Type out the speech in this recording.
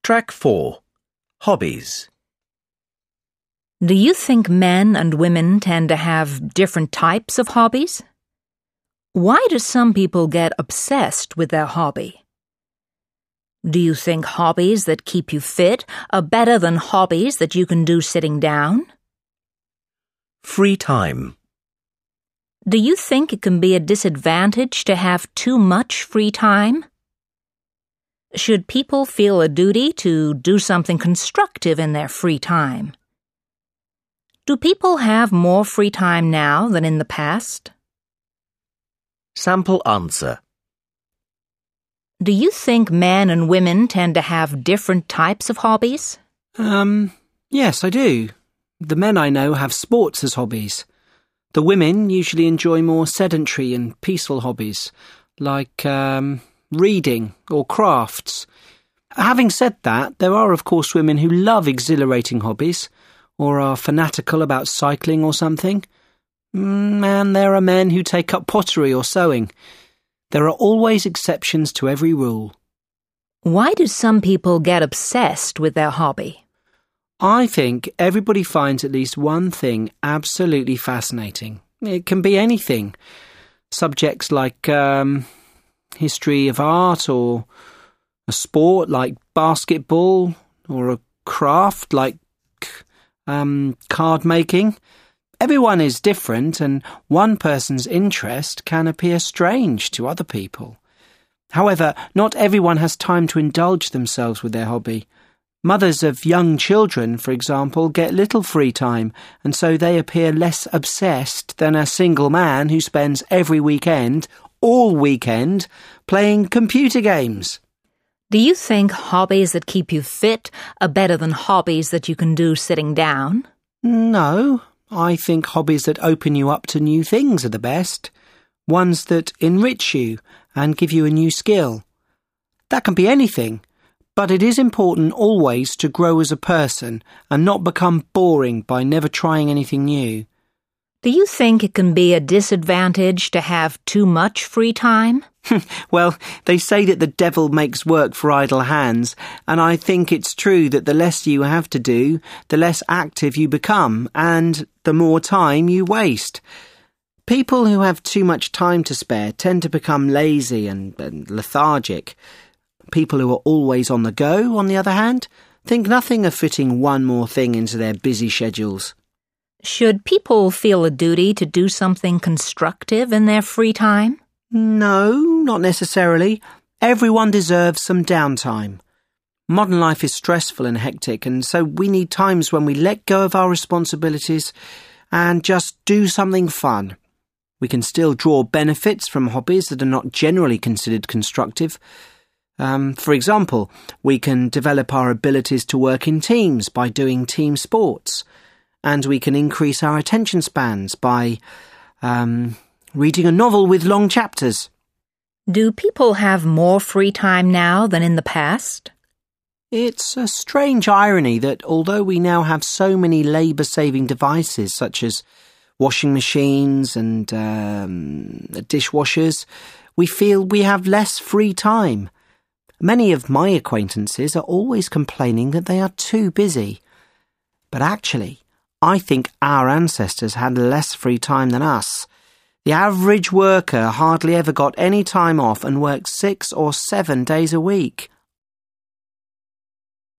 Track 4. Hobbies. Do you think men and women tend to have different types of hobbies? Why do some people get obsessed with their hobby? Do you think hobbies that keep you fit are better than hobbies that you can do sitting down? Free time. Do you think it can be a disadvantage to have too much free time? Should people feel a duty to do something constructive in their free time? Do people have more free time now than in the past? Sample answer. Do you think men and women tend to have different types of hobbies? Yes, I do. The men I know have sports as hobbies. The women usually enjoy more sedentary and peaceful hobbies, like reading or crafts. Having said that, there are of course women who love exhilarating hobbies, or are fanatical about cycling or something. And there are men who take up pottery or sewing. There are always exceptions to every rule. Why do some people get obsessed with their hobby? I think everybody finds at least one thing absolutely fascinating. It can be anything. Subjects like history of art, or a sport like basketball, or a craft like card making. Everyone is different, and one person's interest can appear strange to other people. However, not everyone has time to indulge themselves with their hobby. Mothers of young children, for example, get little free time, and so they appear less obsessed than a single man who spends every weekend, all weekend, playing computer games. Do you think hobbies that keep you fit are better than hobbies that you can do sitting down? No, I think hobbies that open you up to new things are the best. Ones that enrich you and give you a new skill. That can be anything. But it is important always to grow as a person and not become boring by never trying anything new. Do you think it can be a disadvantage to have too much free time? Well, they say that the devil makes work for idle hands, and I think it's true that the less you have to do, the less active you become, and the more time you waste. People who have too much time to spare tend to become lazy and lethargic. People who are always on the go, on the other hand, think nothing of fitting one more thing into their busy schedules. Should people feel a duty to do something constructive in their free time? No, not necessarily. Everyone deserves some downtime. Modern life is stressful and hectic, and so we need times when we let go of our responsibilities and just do something fun. We can still draw benefits from hobbies that are not generally considered constructive. For example, we can develop our abilities to work in teams by doing team sports, and we can increase our attention spans by reading a novel with long chapters. Do people have more free time now than in the past? It's a strange irony that although we now have so many labour-saving devices such as washing machines and dishwashers, we feel we have less free time. Many of my acquaintances are always complaining that they are too busy. But actually, I think our ancestors had less free time than us. The average worker hardly ever got any time off and worked 6 or 7 days a week.